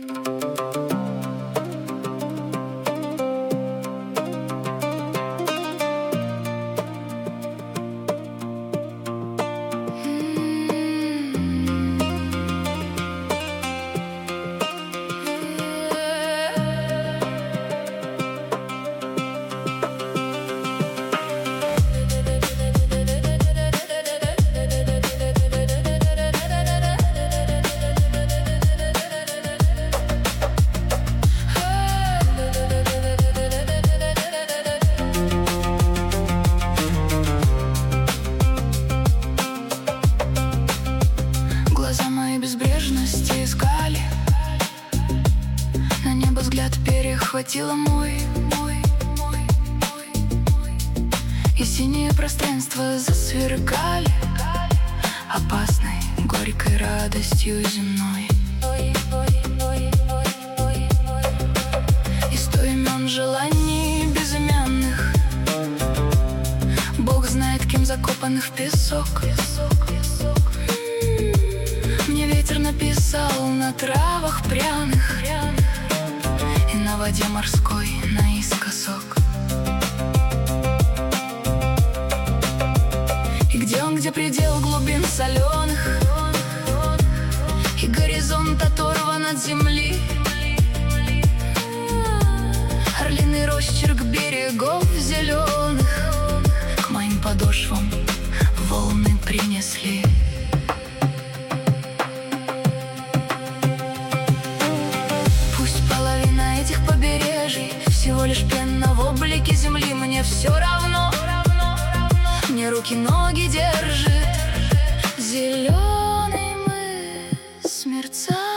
Безбрежности искали, на небо взгляд перехватило мой. И синее пространство засверкали опасной, горькой радостью земной. И сто имен желаний безымянных, Бог знает, кем закопанных в песок. Мне ветер написал на травах пряных и на воде морской наискосок. И где он, где предел глубин соленых, и горизонт оторван от земли, орлиный росчерк берегов зеленых к моим подошвам волны принесли. Всего лишь пена в облике земли, мне все равно. Мне руки, ноги держит зеленый мыс мерцает.